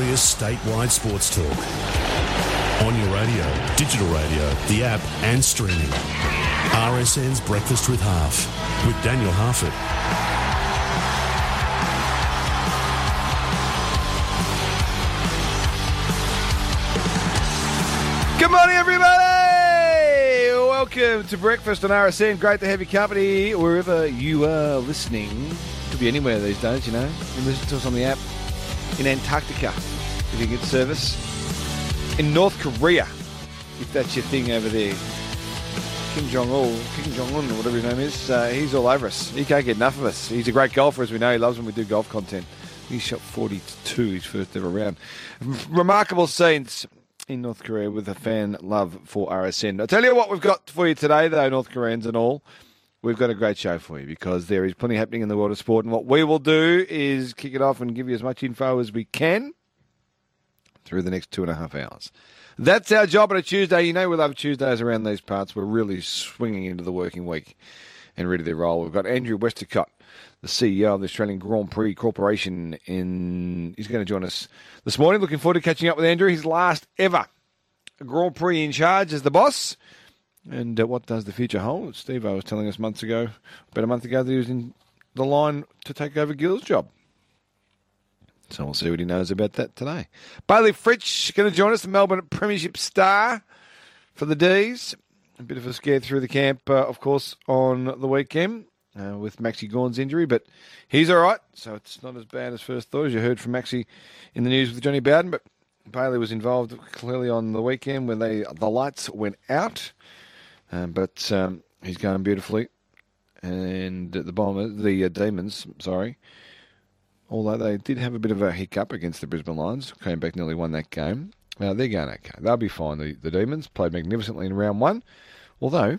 Victoria's statewide sports talk. On your radio, digital radio, the app and streaming. RSN's Breakfast with Half with Daniel Harford. Good morning, everybody! Welcome to Breakfast on RSN. Great to have your company wherever you are listening. Could be anywhere these days, you know. You can listen to us on the app. In Antarctica, if you get service. In North Korea, if that's your thing over there. Kim Jong-un, or whatever his name is, he's all over us. He can't get enough of us. He's a great golfer, as we know. He loves when we do golf content. He shot 42 his first ever round. Remarkable scenes in North Korea with a fan love for RSN. I'll tell you what we've got for you today, though, North Koreans and all. We've got a great show for you because there is plenty happening in the world of sport. And what we will do is kick it off and give you as much info as we can through the next 2.5 hours. That's our job on a Tuesday. You know we love Tuesdays around these parts. We're really swinging into the working week and ready to roll. We've got Andrew Westacott, the CEO of the Australian Grand Prix Corporation. He's going to join us this morning. Looking forward to catching up with Andrew. His last ever Grand Prix in charge as the boss. And what does the future hold? Steve-O was telling us about a month ago, that he was in the line to take over Gill's job. So we'll see what he knows about that today. Bailey Fritsch going to join us, the Melbourne Premiership star for the D's. A bit of a scare through the camp, of course, on the weekend with Maxi Gawn's injury, but he's all right, so it's not as bad as first thought, as you heard from Maxi in the news with Johnny Bowden. But Bailey was involved clearly on the weekend when the lights went out. But he's going beautifully. And the Demons, although they did have a bit of a hiccup against the Brisbane Lions, came back, nearly won that game. Now, they're going okay. They'll be fine. The Demons played magnificently in round one, although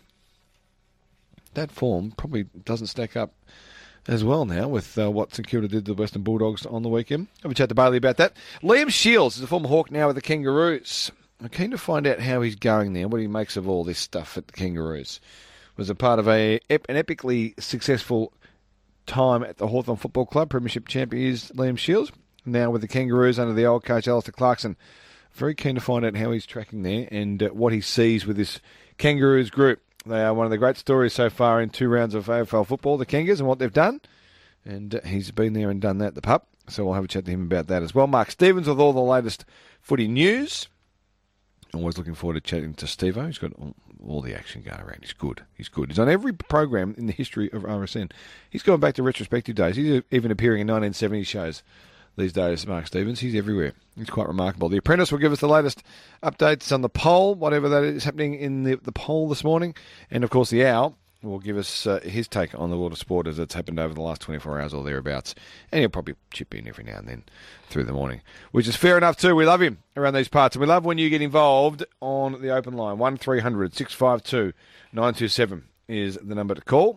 that form probably doesn't stack up as well now with what St Kilda did to the Western Bulldogs on the weekend. Have a chat to Bailey about that. Liam Shields is a former Hawk now with the Kangaroos. I'm keen to find out how he's going there, what he makes of all this stuff at the Kangaroos. Was a part of an epically successful time at the Hawthorn Football Club. Premiership champion is Liam Shields. Now with the Kangaroos under the old coach Alistair Clarkson. Very keen to find out how he's tracking there and what he sees with this Kangaroos group. They are one of the great stories so far in 2 rounds of AFL football, the Kangas, and what they've done. And he's been there and done that, the pup. So we'll have a chat to him about that as well. Mark Stevens with all the latest footy news. Always looking forward to chatting to Steve-O. He's got all the action going around. He's good. He's on every program in the history of RSN. He's gone back to retrospective days. He's even appearing in 1970 shows these days, Mark Stevens. He's everywhere. He's quite remarkable. The Apprentice will give us the latest updates on the poll, whatever that is happening in the poll this morning. And, of course, the Owl will give us his take on the world of sport as it's happened over the last 24 hours or thereabouts. And he'll probably chip in every now and then through the morning, which is fair enough too. We love him around these parts. And we love when you get involved on the open line. 1300 652 927 is the number to call.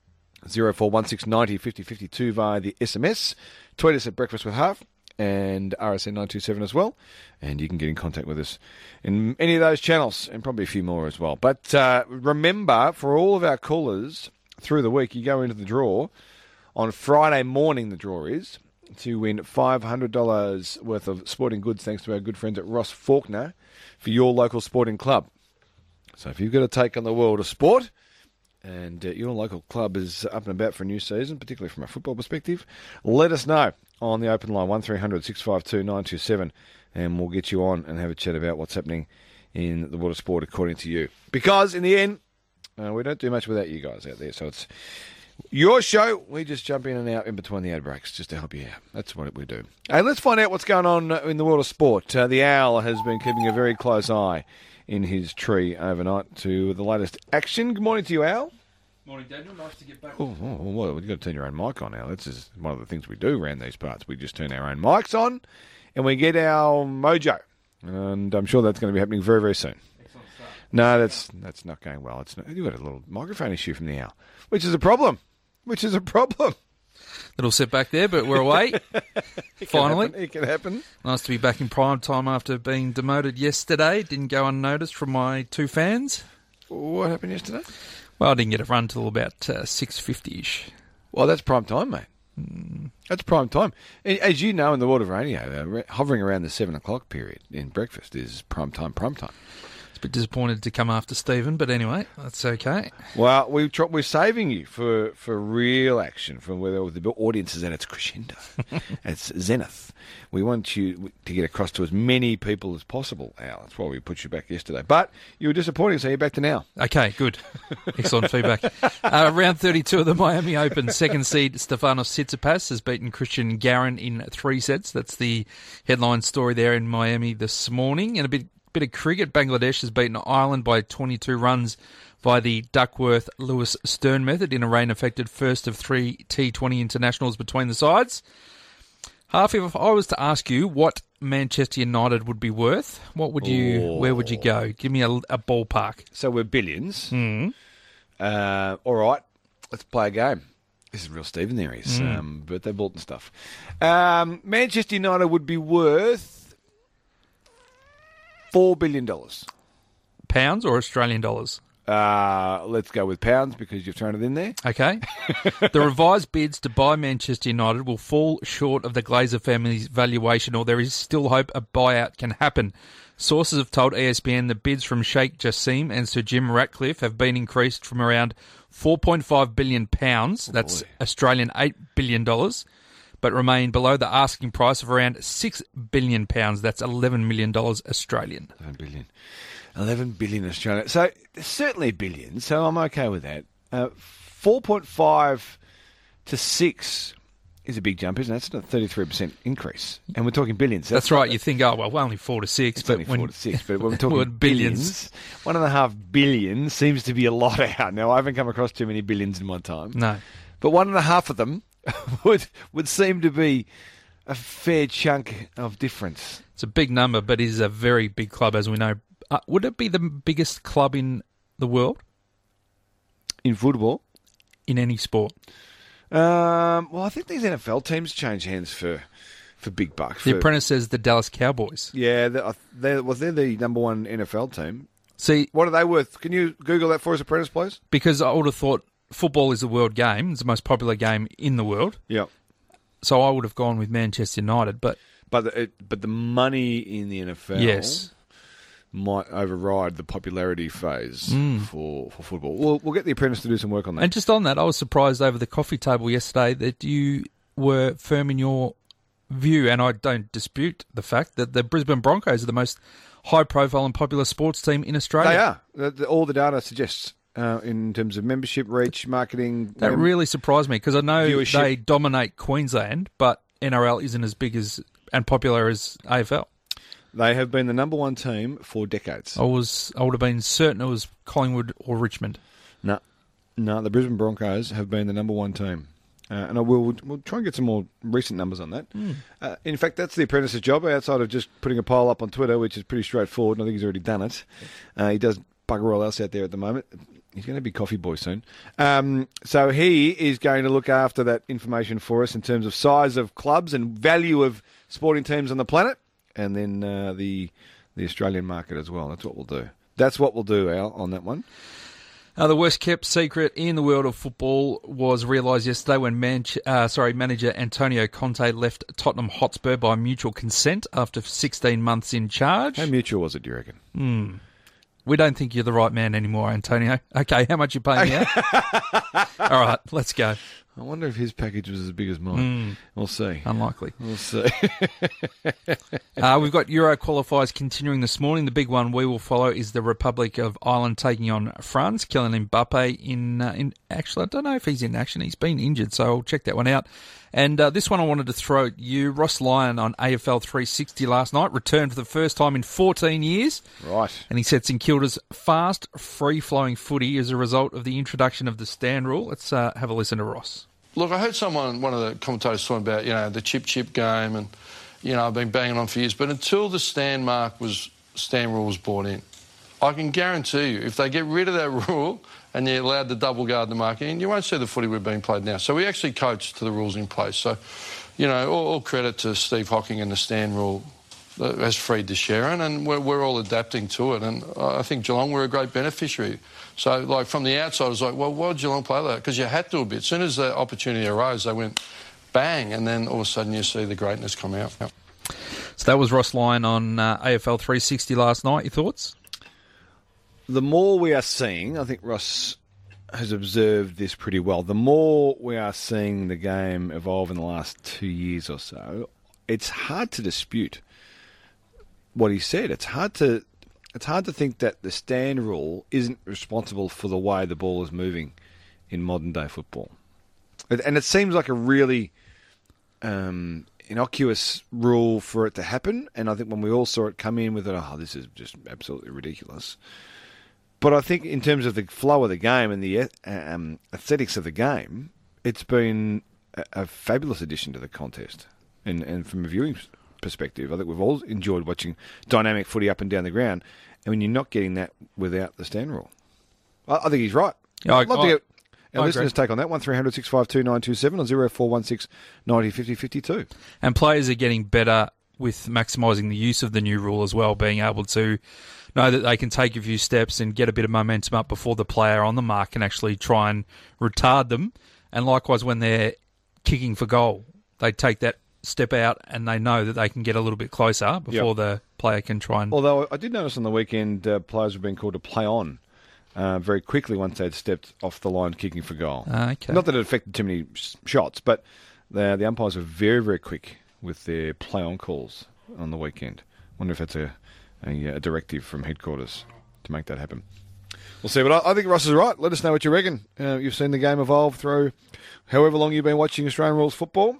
0416 90 50 52 via the SMS. Tweet us at Breakfast with Half and RSN 927 as well. And you can get in contact with us in any of those channels and probably a few more as well. But remember, for all of our callers through the week, you go into the draw. On Friday morning, the draw is to win $500 worth of sporting goods thanks to our good friends at Ross Faulkner for your local sporting club. So if you've got to take on the world of sport and your local club is up and about for a new season, particularly from a football perspective, let us know on the open line, 1300 652 927, and we'll get you on and have a chat about what's happening in the world of sport according to you. Because in the end, we don't do much without you guys out there, so it's your show. We just jump in and out in between the ad breaks just to help you out. That's what we do. Hey, let's find out what's going on in the world of sport. The Owl has been keeping a very close eye in his tree overnight to the latest action. Good morning to you, Al. Morning, Daniel. Nice to get back. Well, you've got to turn your own mic on, Al. This is one of the things we do around these parts. We just turn our own mics on and we get our mojo. And I'm sure that's going to be happening very, very soon. Excellent start. No, that's not going well. You've got a little microphone issue from the Owl, which is a problem. Little setback there, but we're away. Finally. It can happen. Nice to be back in prime time after being demoted yesterday. Didn't go unnoticed from my 2 fans. What happened yesterday? Well, I didn't get a run till about 6:50ish. Well, that's prime time, mate. That's prime time. As you know, in the world of radio, hovering around the 7 o'clock period in breakfast is prime time. It's a bit disappointed to come after Stephen, but anyway, that's okay. Well, we're saving you for real action, from where the audience is at its crescendo, its zenith. We want you to get across to as many people as possible, Al. That's why we put you back yesterday. But you were disappointing, so you're back to now. Okay, good. Excellent feedback. Round 32 of the Miami Open, second seed Stefanos Tsitsipas has beaten Christian Garin in 3 sets. That's the headline story there in Miami this morning. And a bit of cricket. Bangladesh has beaten Ireland by 22 runs by the Duckworth-Lewis Stern method in a rain-affected first of 3 T20 internationals between the sides. Harvey, if I was to ask you what Manchester United would be worth, where would you go? Give me a ballpark. So we're billions. Mm. All right, let's play a game. This is real Stephen there is, birthday Bolton stuff. Manchester United would be worth $4 billion. Pounds or Australian dollars? Let's go with pounds because you've thrown it in there. Okay. The revised bids to buy Manchester United will fall short of the Glazer family's valuation, or there is still hope a buyout can happen. Sources have told ESPN the bids from Sheikh Jassim and Sir Jim Ratcliffe have been increased from around £4.5 billion, that's Australian $8 billion, but remain below the asking price of around £6 billion, that's $11 million Australian. 11 billion Australian. So certainly billions, so I'm okay with that. 4.5 to 6 is a big jump, isn't it? That's a 33% increase. And we're talking billions. That's right. You think, only 4 to 6. It's only 4 to 6. But when we're talking billions, $1.5 billion seems to be a lot out. Now, I haven't come across too many billions in my time. No. But 1.5 of them would seem to be a fair chunk of difference. It's a big number, but it is a very big club, as we know. Would it be the biggest club in the world? In football? In any sport? Well, I think these NFL teams change hands for big bucks. The Apprentice says the Dallas Cowboys. Yeah, they're the number one NFL team. See, what are they worth? Can you Google that for us, Apprentice, please? Because I would have thought football is the world game. It's the most popular game in the world. Yeah. So I would have gone with Manchester United, but the money in the NFL, yes, might override the popularity phase for football. We'll get the Apprentice to do some work on that. And just on that, I was surprised over the coffee table yesterday that you were firm in your view, and I don't dispute the fact that the Brisbane Broncos are the most high-profile and popular sports team in Australia. They are. All the data suggests in terms of membership, reach, marketing. That really surprised me because I know viewership. They dominate Queensland, but NRL isn't as big as and popular as AFL. They have been the number one team for decades. I would have been certain it was Collingwood or Richmond. No, the Brisbane Broncos have been the number one team. And we'll try and get some more recent numbers on that. In fact, that's the Apprentice's job, outside of just putting a poll up on Twitter, which is pretty straightforward, and I think he's already done it. He does bugger all else out there at the moment. He's going to be coffee boy soon. So he is going to look after that information for us in terms of size of clubs and value of sporting teams on the planet. And then the Australian market as well. That's what we'll do. That's what we'll do, Al, on that one. The worst-kept secret in the world of football was realised yesterday when manager Antonio Conte left Tottenham Hotspur by mutual consent after 16 months in charge. How mutual was it, do you reckon? We don't think you're the right man anymore, Antonio. Okay, how much you paying me out? All right, let's go. I wonder if his package was as big as mine. We'll see. Unlikely. We'll see. We've got Euro qualifiers continuing this morning. The big one we will follow is the Republic of Ireland taking on France. Kylian Mbappe in actually, I don't know if he's in action. He's been injured, so I'll check that one out. And this one I wanted to throw at you. Ross Lyon on AFL 360 last night returned for the first time in 14 years. Right. And he said St Kilda's fast, free-flowing footy is a result of the introduction of the stand rule. Let's have a listen to Ross. Look, I heard one of the commentators talking about, the chip game and, I've been banging on for years. But until the stand rule was brought in, I can guarantee you, if they get rid of that rule and they're allowed to double guard the market, and you won't see the footy we're being played now. So we actually coach to the rules in place. So, all credit to Steve Hocking and the stand rule that has freed the Sharon, and we're all adapting to it. And I think Geelong were a great beneficiary. So, from the outside, I was like, well, why did Geelong play that? Because you had to a bit. As soon as the opportunity arose, they went, bang, and then all of a sudden you see the greatness come out. Yep. So that was Ross Lyon on AFL 360 last night. Your thoughts? The more we are seeing, I think Ross has observed this pretty well, the more we are seeing the game evolve in the last 2 years or so, it's hard to dispute what he said. It's hard to think that the stand rule isn't responsible for the way the ball is moving in modern day football. And it seems like a really innocuous rule for it to happen. And I think when we all saw it come in with it, this is just absolutely ridiculous. But I think in terms of the flow of the game and the aesthetics of the game, it's been a fabulous addition to the contest. And from a viewing perspective, I think we've all enjoyed watching dynamic footy up and down the ground. And when you're not getting that without the stand rule, I think he's right. Yeah, I'd love to get our I listeners' agree. take on that. 1300 652 927 or 0416 90 50 52. And players are getting better with maximising the use of the new rule as well, being able to know that they can take a few steps and get a bit of momentum up before the player on the mark can actually try and retard them. And likewise, when they're kicking for goal, they take that step out and they know that they can get a little bit closer before the player can try and... Although I did notice on the weekend players were being called to play on very quickly once they'd stepped off the line kicking for goal. Okay. Not that it affected too many shots, but the umpires were very, very quick with their play on calls on the weekend. Wonder if that's a directive from headquarters to make that happen. We'll see, but I think Ross is right. Let us know what you reckon. You've seen the game evolve through however long you've been watching Australian rules football.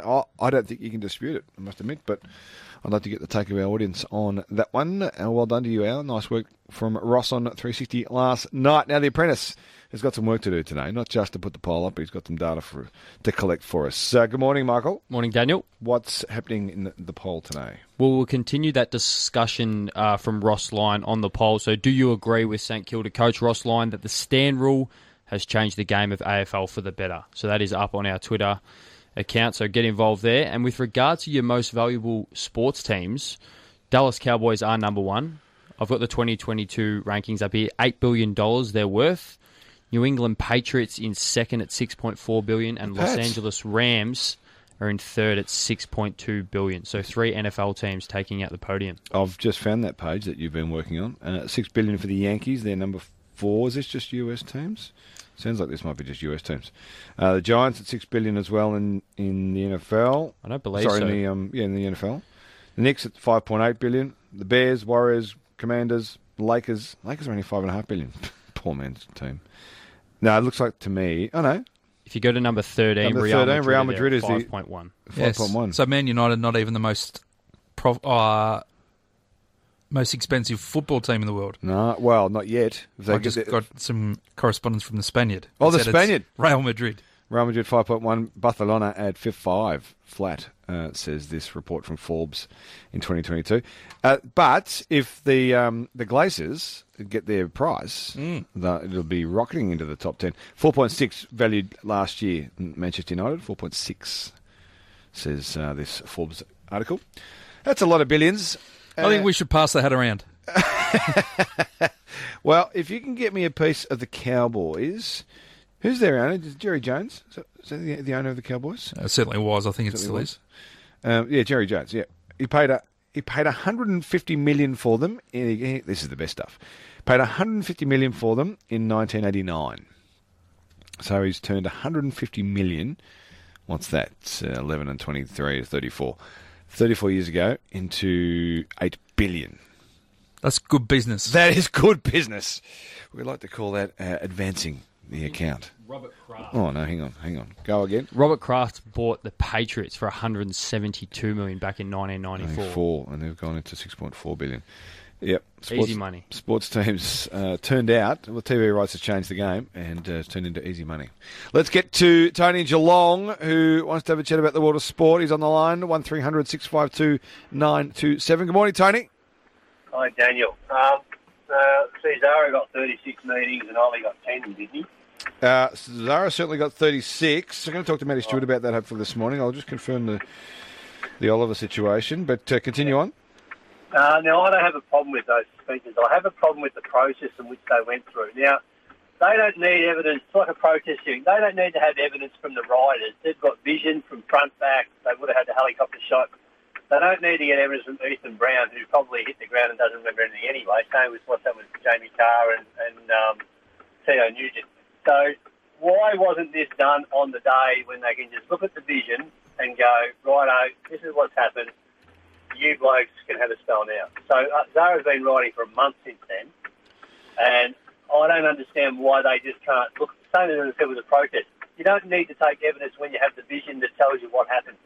I don't think you can dispute it, I must admit, but I'd like to get the take of our audience on that one. Well done to you, Al. Nice work from Ross on 360 last night. Now, The Apprentice has got some work to do today, not just to put the poll up, but he's got some data to collect for us. Good morning, Michael. Morning, Daniel. What's happening in the poll today? Well, we'll continue that discussion from Ross Lyon on the poll. So do you agree with St Kilda coach Ross Lyon that the stand rule has changed the game of AFL for the better? So that is up on our Twitter account, so get involved there. And with regard to your most valuable sports teams, Dallas Cowboys are number one. I've got the 2022 rankings up here. $8 billion they're worth. New England Patriots in second at $6.4 billion, and Los Angeles Rams are in third at $6.2 billion. So 3 NFL teams taking out the podium. I've just found that page that you've been working on. $6 billion for the Yankees. They're number 4. Is this just US teams? Sounds like this might be just US teams. The Giants at $6 billion as well in the NFL. I don't believe so. In the NFL. The Knicks at $5.8 billion. The Bears, Warriors, Commanders, Lakers. Lakers are only $5.5 billion. Poor man's team. No, it looks like to me. Oh no. If you go to number 13, Real Madrid is 5.1. Yes. 5.1. So Man United, not even the most expensive football team in the world. No, well, not yet. I just got some correspondence from the Spaniard. Oh, the It said Spaniard. it's Real Madrid. Real Madrid 5.1, Barcelona at 5 flat, says this report from Forbes in 2022. But if the Glazers get their price, it'll be rocketing into the top 10. 4.6 valued last year, Manchester United, 4.6, says this Forbes article. That's a lot of billions. I think we should pass the hat around. Well, if you can get me a piece of the Cowboys... Who's their owner? Is Jerry Jones? Is that the owner of the Cowboys? It certainly was. I think it still is. Yeah, Jerry Jones. Yeah, he paid $150 million for them. This is the best stuff. Paid $150 million for them in 1989. So he's turned $150 million. What's that? 11 and 23 is 34. 34 years ago into $8 billion. That's good business. That is good business. We like to call that advancing the account. Robert Kraft. Oh, no, hang on. Go again. Robert Kraft bought the Patriots for $172 million back in 1994. And they've gone into $6.4 billion. Yep. Easy money. Sports teams turned out. Well, TV rights has changed the game and it's turned into easy money. Let's get to Tony in Geelong, who wants to have a chat about the world of sport. He's on the line, 1300 652 927. Good morning, Tony. Hi, Daniel. Cesaro got 36 meetings and Ollie got 10, didn't he? Zara certainly got 36. I'm going to talk to Matty Stewart about that hopefully this morning. I'll just confirm the Oliver situation, but continue on. Now, I don't have a problem with those speeches. I have a problem with the process in which they went through. Now, They don't need evidence. It's like a protest hearing. They don't need to have evidence from the riders. They've got vision from front, back. They would have had the helicopter shot. They don't need to get evidence from Ethan Brown, who probably hit the ground and doesn't remember anything anyway. Same with what's happened with Jamie Carr and Theo Nugent. So why wasn't this done on the day when they can just look at the vision and go, righto, this is what's happened. You blokes can have a spell now. So Zara's been riding for a month since then, and I don't understand why they just can't look. Same as I said with the protest. You don't need to take evidence when you have the vision that tells you what happened.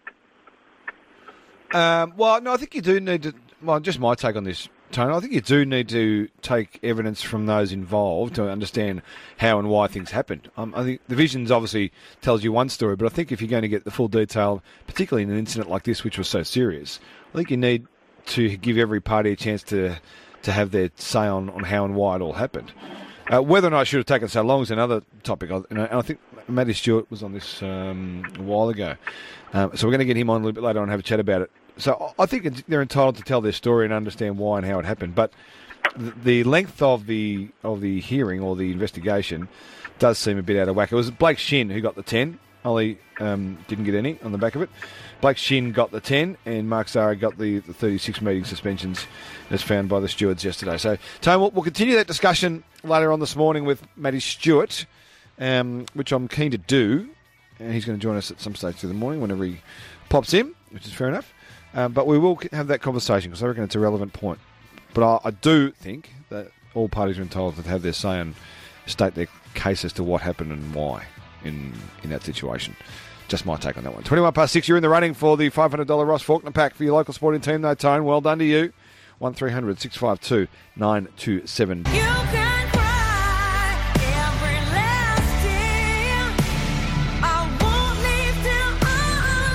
Well, no, I think you do need to. Well, just my take on this, Tony. I think you do need to take evidence from those involved to understand how and why things happened. I think the visions obviously tells you one story, but I think if you're going to get the full detail, particularly in an incident like this, which was so serious, I think you need to give every party a chance to have their say on how and why it all happened. Whether or not it should have taken so long is another topic. And I think Matty Stewart was on this a while ago. So we're going to get him on a little bit later on and have a chat about it. So I think they're entitled to tell their story and understand why and how it happened. But the length of the hearing or the investigation does seem a bit out of whack. It was Blake Shin who got the 10. Ollie didn't get any on the back of it. Blake Shin got the 10 and Mark Zara got the 36 meeting suspensions as found by the stewards yesterday. So, Tony, we'll continue that discussion later on this morning with Matty Stewart, which I'm keen to do. And he's going to join us at some stage through the morning whenever he pops in, which is fair enough. But we will have that conversation because I reckon it's a relevant point. But I do think that all parties are entitled to have their say and state their case as to what happened and why in that situation. Just my take on that one. 21 past 6, you're in the running for the $500 Ross Faulkner pack for your local sporting team, though, Tone. Well done to you. 1300 652 927. You can cry every last tear. I won't leave till I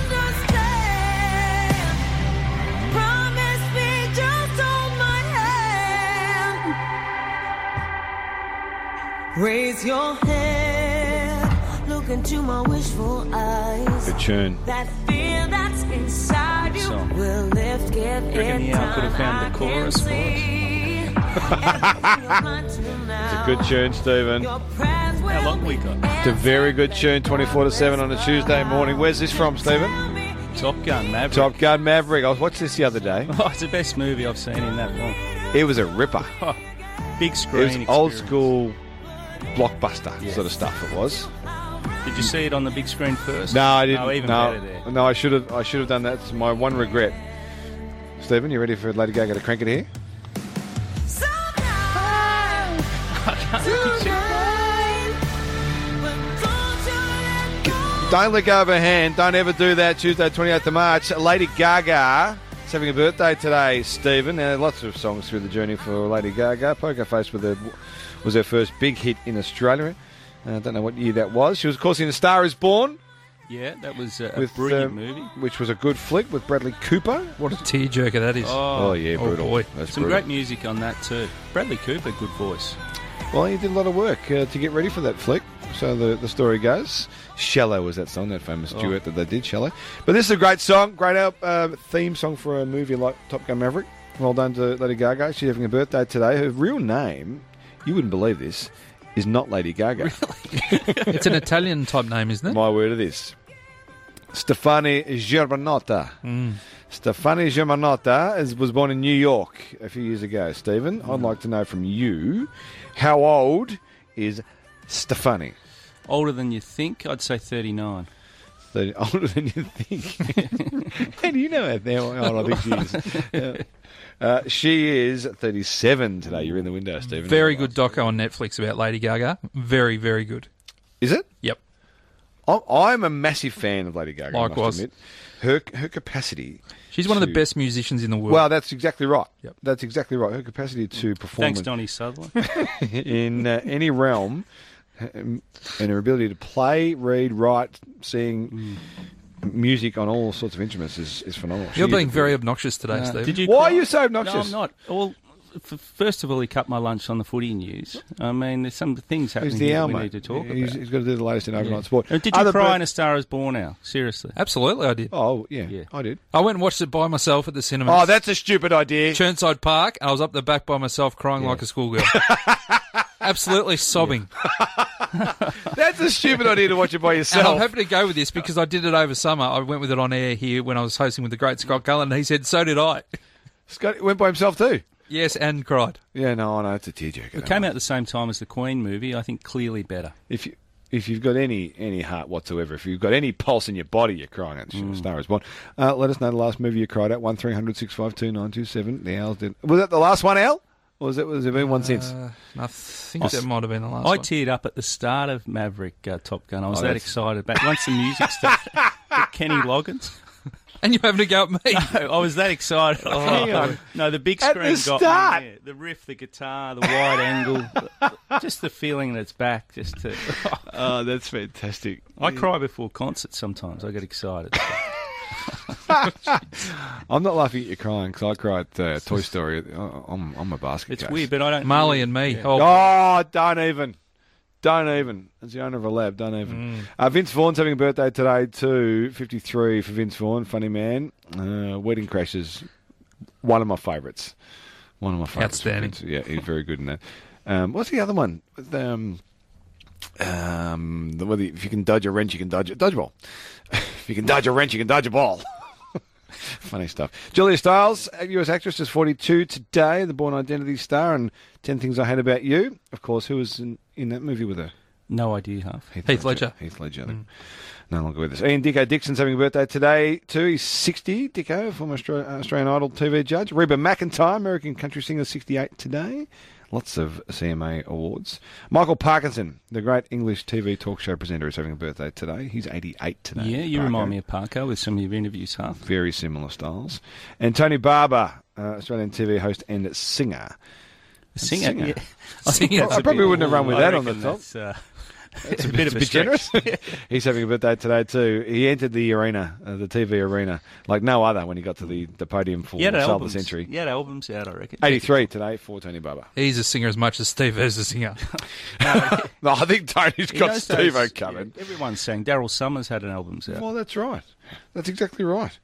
understand. Promise me, just hold my hand. Raise your head, look into my wishful eyes. Good tune. That fear that's inside you will lift, give it Reckon I could have found the chorus for It's a good tune, Stephen. How long we got? It's a very good tune, 24-7 on a Tuesday morning. Where's this from, Stephen? Top Gun Maverick. Top Gun Maverick. I watched this the other day. Oh, it's the best movie I've seen in that long. It was a ripper. Big screen It was old experience. school blockbuster sort of stuff. It was. Did you see it on the big screen first? No, I didn't. No, even better there. No, I should have done that. It's my one regret. Stephen, you ready for Lady Gaga to crank it here? Don't let go of her hand. Don't ever do that. Tuesday, 28th of March. Lady Gaga is having a birthday today, Stephen. Now, lots of songs through the journey for Lady Gaga. Poker Face was her first big hit in Australia. I don't know what year that was. She was, of course, in A Star Is Born. Yeah, that was a brilliant movie. Which was a good flick with Bradley Cooper. What a tearjerker that is. Oh yeah, brutal. Boy. That's Some brutal. great music on that too. Bradley Cooper, good voice. Well, he did a lot of work to get ready for that flick. So the story goes. Shallow was that song, that famous duet that they did, Shallow. But this is a great song, great theme song for a movie like Top Gun Maverick. Well done to Lady Gaga. She's having a birthday today. Her real name, you wouldn't believe this, is not Lady Gaga. It's an Italian type name, isn't it? My word it is. Stefani Germanotta. Stefani Germanotta was born in New York a few years ago, Stephen. I'd like to know from you, how old is Stefani? Older than you think, I'd say 39. Older than you think. How do you know that now? How old I think she is? She is 37 today. You're in the window, Stephen. Very good doco on Netflix about Lady Gaga. Very, very good. Is it? Yep. I'm a massive fan of Lady Gaga. Likewise. I must admit. Her capacity. She's one of the best musicians in the world. Well, that's exactly right. Yep. That's exactly right. Her capacity to perform Thanks, Donnie Sutherland. in any realm, and her ability to play, read, write, sing music on all sorts of instruments is phenomenal. You're She being is- very obnoxious today, Steve. Did you Why cry? are you so No, obnoxious? I'm not. Well, first of all, he cut my lunch on the footy news. I mean, there's some things happening Who's the here owl, that we mate? need to talk He's about. got to do the latest in overnight sport. Did you Other cry bir- in A Star Is Born now? Seriously. Absolutely, I did. Oh, yeah, Yeah. I did. I went and watched it by myself at the cinema. Oh, that's a stupid idea. Churnside Park. I was up the back by myself crying like a schoolgirl. Absolutely sobbing. That's a stupid idea to watch it by And I'm yourself. happy to go with this because I did it over summer. I went with it on air here when I was hosting with the great Scott Cullen, and he said, so did I. Scott went by himself too. Yes, and cried. Yeah, no, I know, it's a tearjerker. It came out the same time as the Queen movie. I think clearly better. If you've got any heart whatsoever, if you've got any pulse in your body, you're crying at Star is Born. Let us know the last movie you cried at. 1300 652 927. The Owls did. Was that the last one, Al? Or was there been one since? I think that might have been the last I one. teared up at the start of Maverick Top Gun. I was that that's- excited. But once the music started, Kenny Loggins. And you're having a go at me. I was that excited. Hang on. No, the big At screen the got start? me. Yeah. The riff, the guitar, the wide angle, just the feeling that it's back. Oh, that's fantastic. I cry before concerts sometimes. I get excited. I'm not laughing at you crying because I cried at Toy Story. I'm a basket It's case. weird, but I don't. Marley and me. Yeah. Oh, Oh, don't even. Don't even. As the owner of a lab, don't even. Vince Vaughn's having a birthday today too. 53 for Vince Vaughn, funny man. Wedding Crashers, one of my favourites. One of my favourites. Outstanding. Yeah, he's very good in that. What's the other one? If you can dodge a wrench, you can dodge a ball. If you can dodge a wrench, you can dodge a ball. Funny stuff. Julia Stiles, US actress, is 42 today, the Born Identity star, and 10 Things I Hate About You. Of course, who was in that movie with her? No idea, Huff. Heath Ledger. Heath Ledger. No longer with us. Ian Dicko Dixon's having a birthday today too. He's 60. Dicko, former Australian Idol TV judge. Reba McEntire, American country singer, 68 today. Lots of CMA awards. Michael Parkinson, the great English TV talk show presenter, is having a birthday today. He's 88 today. Yeah, you remind me of Parker with some of your interviews, Huff. Very similar styles. And Tony Barber, Australian TV host and singer. Singer. Yeah. I probably wouldn't have run with that on the top. It's a bit of a generous. stretch. He's having a birthday today too. He entered the arena, the TV arena, like no other when he got to the podium for He had Soul of the albums. Century. He had albums out, I reckon. 83 today for Tony Barber. he's a singer as much as Steve is a singer. No, I think Tony's He got knows Steve-O those- covered. yeah, everyone sang. Daryl Summers had an albums out. Well, that's right. That's exactly right.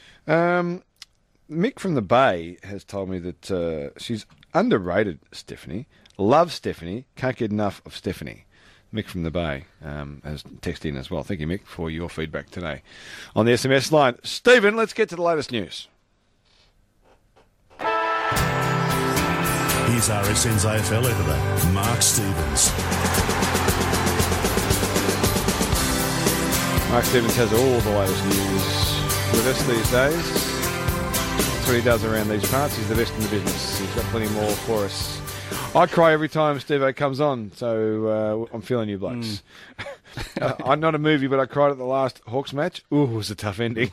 Mick from the Bay has told me that she's underrated Stephanie, loves Stephanie, can't get enough of Stephanie. Mick from the Bay has texted in as well. Thank you, Mick, for your feedback today on the SMS line. Stephen, let's get to the latest news. Here's RSN's AFL editor, Mark Stevens. Mark Stevens has all the latest news with us these days. That's what he does around these parts. He's the best in the business. He's got plenty more for us. I cry every time Steve-O comes on, so I'm feeling you blokes. I'm not a movie, but I cried at the last Hawks match. Ooh, it was a tough ending.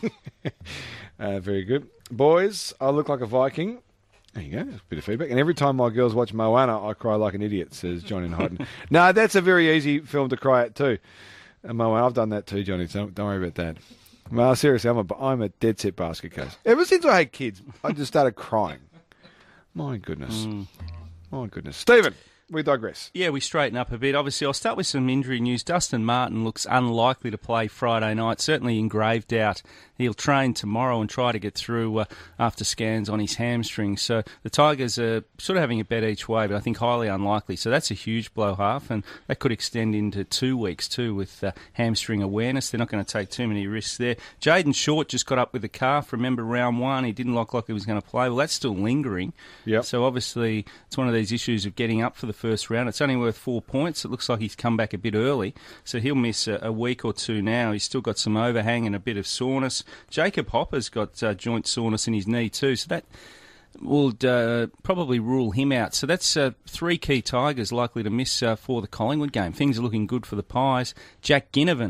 Very good. Boys, I look like a Viking. There you go, that's a bit of feedback. And every time my girls watch Moana, I cry like an idiot, says Johnny in Hyden. No, that's a very easy film to cry at too. Moana, I've done that too, Johnny, so don't worry about that. Well, seriously, I'm a dead set basket case. Ever since I had kids, I just started crying. My goodness. My goodness. Stephen, we digress. Yeah, we straighten up a bit. Obviously, I'll start with some injury news. Dustin Martin looks unlikely to play Friday night, certainly in grave doubt. He'll train tomorrow and try to get through after scans on his hamstring. So the Tigers are sort of having a bet each way, but I think highly unlikely. So that's a huge blow half, and that could extend into 2 weeks too with hamstring awareness. They're not going to take too many risks there. Jaden Short just got up with a calf. Remember round one, he didn't look like he was going to play. Well, that's still lingering. Yep. So obviously it's one of these issues of getting up for the first round. It's only worth 4 points. It looks like he's come back a bit early, so he'll miss a week or two now. He's still got some overhang and a bit of soreness. Jacob Hopper's got joint soreness in his knee too, so that will probably rule him out. So that's 3 key Tigers likely to miss for the Collingwood game. Things are looking good for the Pies. Jack Ginnivan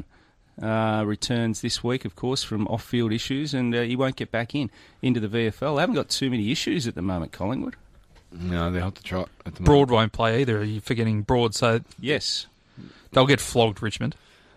returns this week, of course, from off-field issues, and he won't get back into the VFL. They haven't got too many issues at the moment, Collingwood. No, they'll have to trot at the Broad moment. won't play either. Are you forgetting Broad? So Yes. they'll get flogged, Richmond.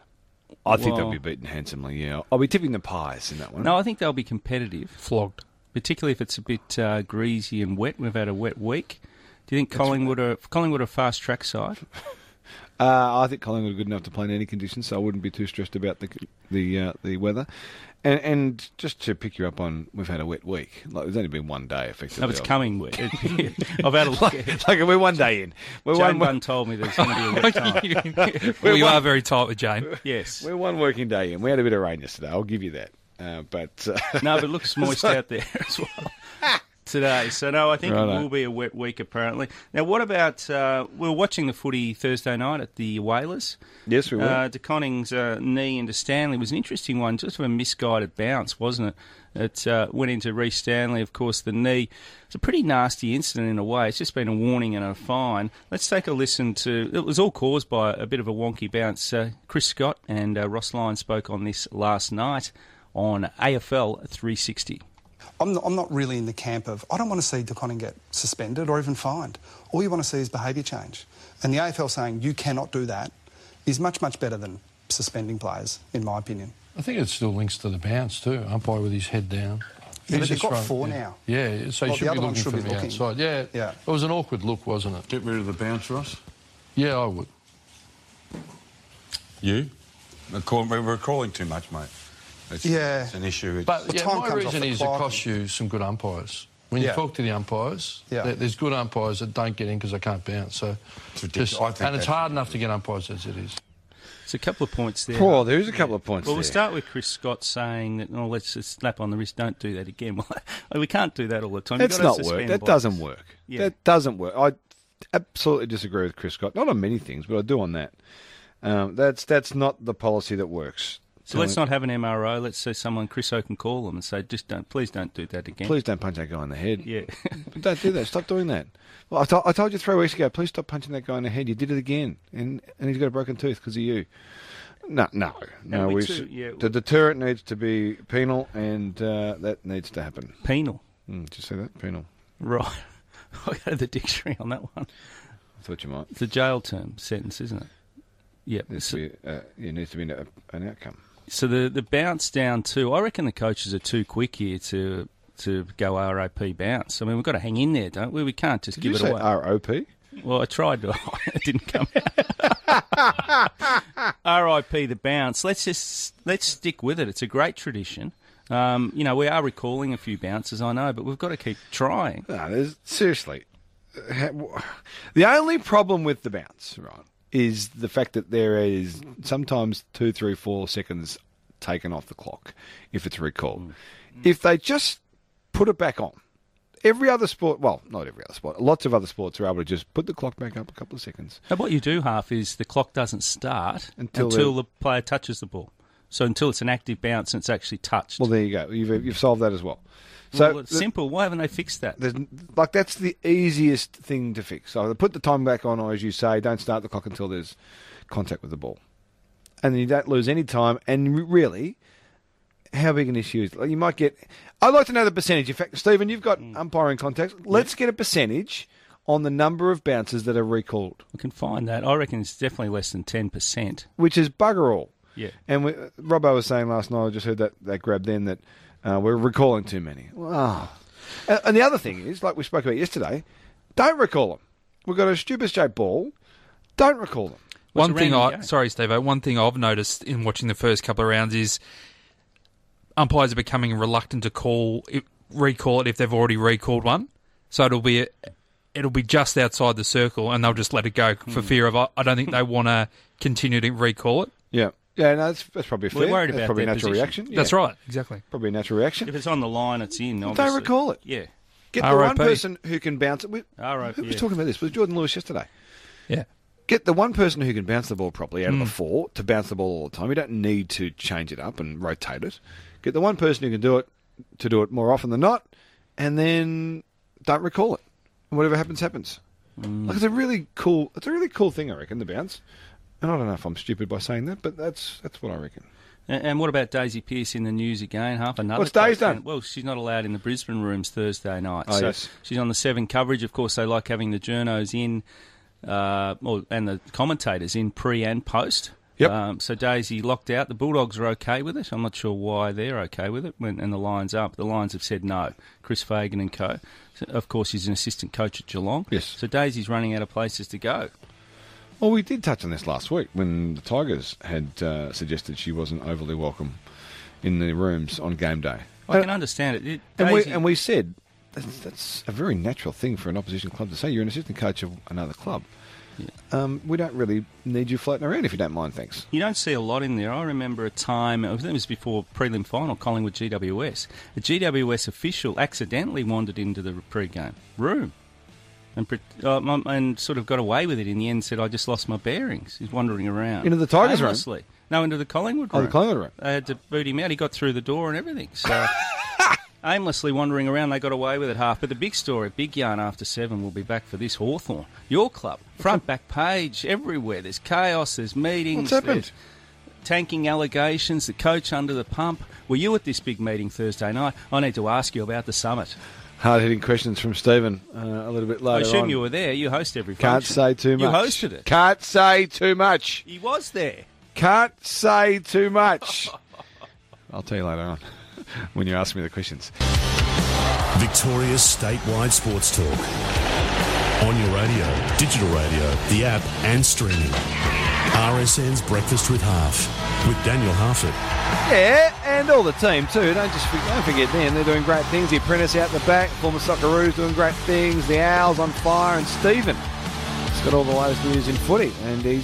I think they'll Well- be beaten handsomely, yeah. I'll be tipping the Pies in that one. No, I think they'll be competitive, Flogged. particularly if it's a bit greasy and wet. We've had a wet week. Do you think Collingwood are a fast-track side? I think Collingwood are good enough to play in any conditions, so I wouldn't be too stressed about the weather. And just to pick you up on, we've had a wet week. Like, there's only been one day, effectively. No, it's coming wet. I've had a look. Like we're one day in. Jane Bunn told me there's going to be a wet time. Well, you are very tight with Jane. Yes. We're one working day in. We had a bit of rain yesterday, I'll give you that. No, but it looks moist out there as well today. So, no, I think it will be a wet week, apparently. Now, what about... we were watching the footy Thursday night at the Whalers. Yes, we were. De Conning's knee into Stanley was an interesting one, just a misguided bounce, wasn't it? It went into Reece Stanley, of course, the knee. It's a pretty nasty incident in a way. It's just been a warning and a fine. Let's take a listen to... It was all caused by a bit of a wonky bounce. Chris Scott and Ross Lyon spoke on this last night on AFL 360. I'm not really in the camp of, I don't want to see De Koning get suspended or even fined. All you want to see is behaviour change. And the AFL saying you cannot do that is much, much better than suspending players, in my opinion. I think it still links to the bounce too. Umpire with his head down. Yeah, but they've got four now. Yeah, so he should be looking from the outside. Yeah, it was an awkward look, wasn't it? Get rid of the bounce, Ross? Yeah, I would. You? We're calling too much, mate. It's an issue. But my reason is it costs you some good umpires. When you talk to the umpires, there's good umpires that don't get in because they can't bounce. So it's ridiculous. And it's hard enough to get umpires as it is. There's a couple of points there. Oh, there is a couple of points there. Well, we'll start with Chris Scott saying that, let's just slap on the wrist, don't do that again. Well, we can't do that all the time. That's not work. That doesn't work. Yeah. That doesn't work. I absolutely disagree with Chris Scott. Not on many things, but I do on that. That's not the policy that works. So let's not have an MRO. Let's say someone, Chris O, can call them and say, please don't do that again. Please don't punch that guy in the head. Yeah. Don't do that. Stop doing that. Well, I told you 3 weeks ago, please stop punching that guy in the head. You did it again. And he's got a broken tooth because of you. No. The deterrent needs to be penal, and that needs to happen. Penal? Did you say that? Penal. Right. I go to the dictionary on that one. I thought you might. It's a jail term sentence, isn't it? Yeah. It needs to be an outcome. So the bounce down too, I reckon the coaches are too quick here to go ROP bounce. I mean, we've got to hang in there, don't we? We can't just give it away. ROP? Well, I tried to. It didn't come out. RIP the bounce. Let's stick with it. It's a great tradition. We are recalling a few bounces, I know, but we've got to keep trying. No, seriously. The only problem with the bounce, right, is the fact that there is sometimes 2, 3, 4 seconds taken off the clock if it's recalled. If they just put it back on, every other sport, well, not every other sport, lots of other sports are able to just put the clock back up a couple of seconds. Now, what you do, Half, is the clock doesn't start until the player touches the ball. So until it's an active bounce and it's actually touched. Well, there you go. You've solved that as well. So it's simple. Why haven't they fixed that? That's the easiest thing to fix. So put the time back on, or as you say, don't start the clock until there's contact with the ball. And then you don't lose any time. And really, how big an issue is it? You might get... I'd like to know the percentage. In fact, Stephen, you've got umpiring contacts. Let's get a percentage on the number of bounces that are recalled. We can find that. I reckon it's definitely less than 10%. Which is bugger all. Yeah. And Robbo was saying last night, I just heard that grab then, that we're recalling too many. Wow. And the other thing is, like we spoke about yesterday, don't recall them. We've got a stupid shaped ball. Don't recall them. One thing I've noticed in watching the first couple of rounds is umpires are becoming reluctant to recall it if they've already recalled one. So it'll be just outside the circle, and they'll just let it go for fear of. I don't think they want to continue to recall it. Yeah. Yeah, no, that's probably fair. We're worried about that's probably a natural position. reaction. Yeah. That's right, exactly. Probably a natural reaction. If it's on the line, it's in, obviously. Don't recall it. Yeah. Get the one person who can bounce it. Who was talking about this? It was Jordan Lewis yesterday. Yeah. Get the one person who can bounce the ball properly out of the 4 to bounce the ball all the time. You don't need to change it up and rotate it. Get the one person who can do it more often than not, and then don't recall it. And whatever happens, happens. Like it's a really cool thing, I reckon, the bounce. And I don't know if I'm stupid by saying that, but that's what I reckon. And what about Daisy Pearce in the news again? What's Daisy done? Well, she's not allowed in the Brisbane rooms Thursday night. Oh, so yes. She's on the 7 coverage. Of course, they like having the journos in, and the commentators in pre and post. Yep. So Daisy locked out. The Bulldogs are okay with it. I'm not sure why they're okay with it. And the Lions are. But the Lions have said no. Chris Fagan and co. So, of course, he's an assistant coach at Geelong. Yes. So Daisy's running out of places to go. Well, we did touch on this last week when the Tigers had suggested she wasn't overly welcome in the rooms on game day. I can understand it. And we said that's a very natural thing for an opposition club to say. You're an assistant coach of another club. Yeah. We don't really need you floating around if you don't mind, thanks. You don't see a lot in there. I remember a time, it was before prelim final, Collingwood GWS. A GWS official accidentally wandered into the pre-game room and sort of got away with it in the end, said, I just lost my bearings. He's wandering around. Into the Tigers' aimlessly. room? No, into the Collingwood room. Oh, the Collingwood room. They had to boot him out. He got through the door and everything. So aimlessly wandering around, they got away with it half. But the big story, Big Yarn after 7, will be back for this Hawthorn. Your club. Front, back page, everywhere. There's chaos, there's meetings. What's happened? There's tanking allegations, the coach under the pump. Were you at this big meeting Thursday night? I need to ask you about the summit. Hard-hitting questions from Stephen a little bit later on. I assume you were there. You host every function. Can't say too much. You hosted it. Can't say too much. He was there. Can't say too much. I'll tell you later on when you ask me the questions. Victoria's statewide sports talk. On your radio, digital radio, the app and streaming. RSN's Breakfast with Half with Daniel Harford. Yeah, and all the team too. Don't forget them. They're doing great things. The Apprentice out the back, former Socceroos doing great things. The Owls on fire, and Stephen has got all the latest news in footy. And you're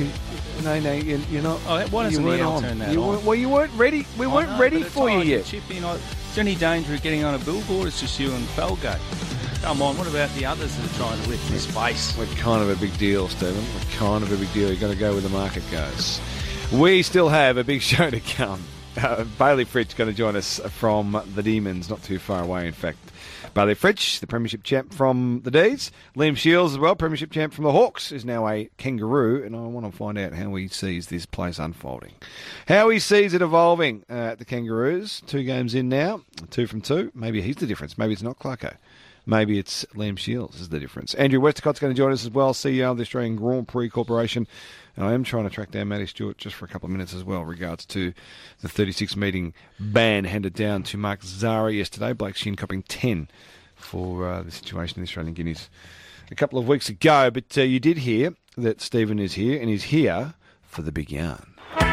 not. Oh, why doesn't the Owl turn that on? Well, you weren't ready. We weren't ready for you yet. Chip in. Is there any danger of getting on a billboard? It's just you and Felgate. Come on, what about the others that are trying to lift this space? We're kind of a big deal, Stephen. We're kind of a big deal. You've got to go where the market goes. We still have a big show to come. Bailey Fritsch going to join us from the Demons, not too far away, in fact. Bailey Fritsch, the Premiership champ from the D's. Liam Shields as well, Premiership champ from the Hawks, is now a Kangaroo, and I want to find out how he sees this place unfolding. How he sees it evolving at the Kangaroos. 2 games in now, 2 from 2. Maybe he's the difference. Maybe it's not Clarko. Maybe it's Liam Shields is the difference. Andrew Westcott's going to join us as well, CEO of the Australian Grand Prix Corporation. And I am trying to track down Matty Stewart just for a couple of minutes as well, regards to the 36 meeting ban handed down to Mark Zara yesterday. Blake Shin copping 10 for the situation in the Australian Guineas a couple of weeks ago. But you did hear that Stephen is here, and he's here for the big yarn.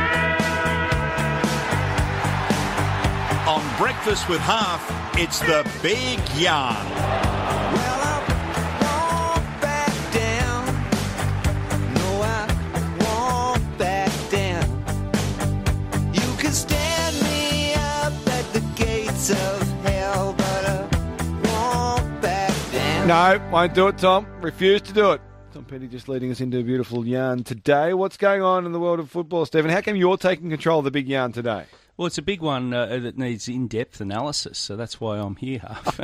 On Breakfast with Half, it's the big yarn. Well, I won't back down. No, I won't back down. You can stand me up at the gates of hell, but I won't back down. No, won't do it, Tom. Refuse to do it. Tom Petty just leading us into a beautiful yarn today. What's going on in the world of football, Stephen? How come you're taking control of the big yarn today? Well, it's a big one that needs in-depth analysis, so that's why I'm here.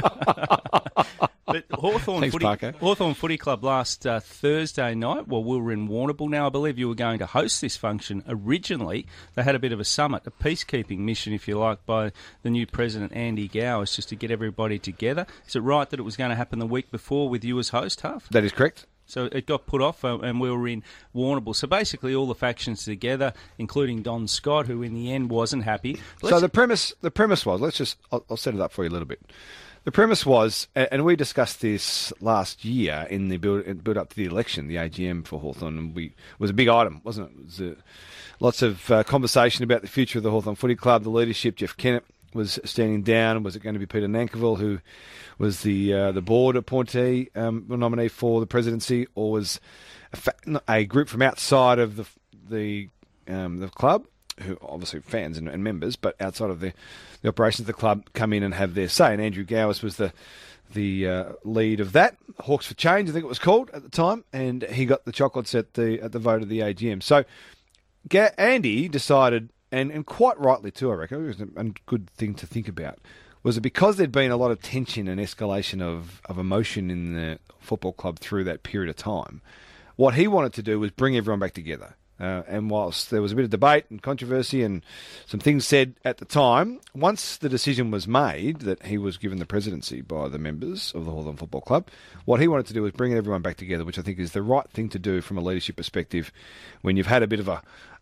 But Hawthorn Footy Club last Thursday night, well, we were in Warrnambool. Now, I believe you were going to host this function originally. They had a bit of a summit, a peacekeeping mission, if you like, by the new president, Andy Gowers, just to get everybody together. Is it right that it was going to happen the week before with you as host, Huff? That is correct. So it got put off, and we were in Warrnambool. So basically, all the factions together, including Don Scott, who in the end wasn't happy. So the premise was, I'll set it up for you a little bit. The premise was, and we discussed this last year in the build up to the election, the AGM for Hawthorn, and it was a big item, wasn't it? It was lots of conversation about the future of the Hawthorn Footy Club, the leadership. Jeff Kennett was standing down. Was it going to be Peter Nankerville, who was the board appointee nominee for the presidency, or was a group from outside of the club, who obviously fans and members, but outside of the operations of the club, come in and have their say? And Andrew Gowers was the lead of that. Hawks for Change, I think it was called at the time, and he got the chocolates at the vote of the AGM. So Andy decided, and quite rightly too, I reckon, it was a good thing to think about, was it because there'd been a lot of tension and escalation of emotion in the football club through that period of time. What he wanted to do was bring everyone back together. And whilst there was a bit of debate and controversy and some things said at the time, once the decision was made that he was given the presidency by the members of the Hawthorn Football Club, what he wanted to do was bring everyone back together, which I think is the right thing to do from a leadership perspective when you've had a bit of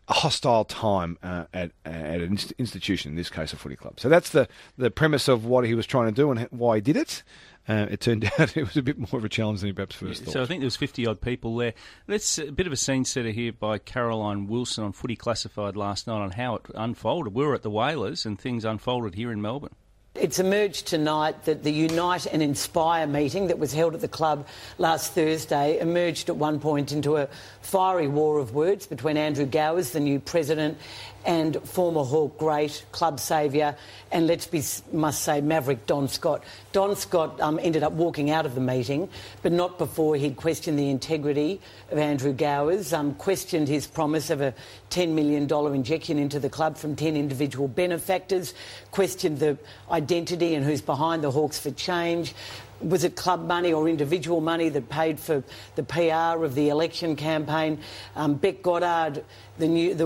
a hostile time at an institution, in this case a footy club. So that's the premise of what he was trying to do and why he did it. It turned out it was a bit more of a challenge than he perhaps first thought. So I think there was 50-odd people there. That's a bit of a scene setter here by Caroline Wilson on Footy Classified last night on how it unfolded. We were at the Whalers and things unfolded here in Melbourne. It's emerged tonight that the Unite and Inspire meeting that was held at the club last Thursday emerged at one point into a fiery war of words between Andrew Gowers, the new president, and former Hawk great, club saviour, and must say, maverick Don Scott. Don Scott ended up walking out of the meeting, but not before he'd questioned the integrity of Andrew Gowers, questioned his promise of a $10 million injection into the club from 10 individual benefactors, questioned the identity and who's behind the Hawks for Change. Was it club money or individual money that paid for the PR of the election campaign? Beck Goddard, the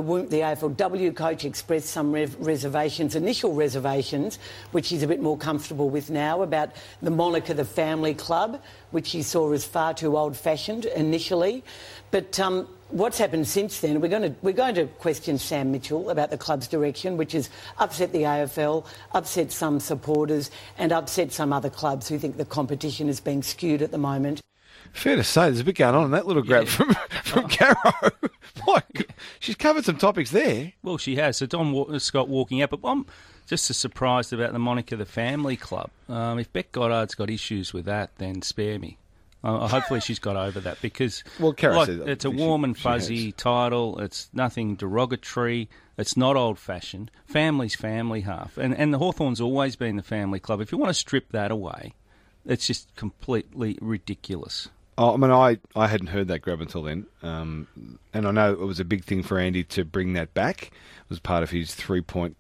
AFLW coach, expressed some reservations, initial reservations, which he's a bit more comfortable with now, about the moniker the family club, which he saw as far too old-fashioned initially. But what's happened since then? We're going to question Sam Mitchell about the club's direction, which has upset the AFL, upset some supporters, and upset some other clubs who think the competition is being skewed at the moment. Fair to say, there's a bit going on in that little grab from Caro. She's covered some topics there. Well, she has. So Don Scott walking out, but I'm just as surprised about the moniker the family club. If Beck Goddard's got issues with that, then spare me. Hopefully she's got over that because it's a warm and fuzzy title. It's nothing derogatory. It's not old-fashioned. Family's family half. And the Hawthorn's always been the family club. If you want to strip that away, it's just completely ridiculous. I mean, I hadn't heard that grab until then. And I know it was a big thing for Andy to bring that back. It was part of his three-point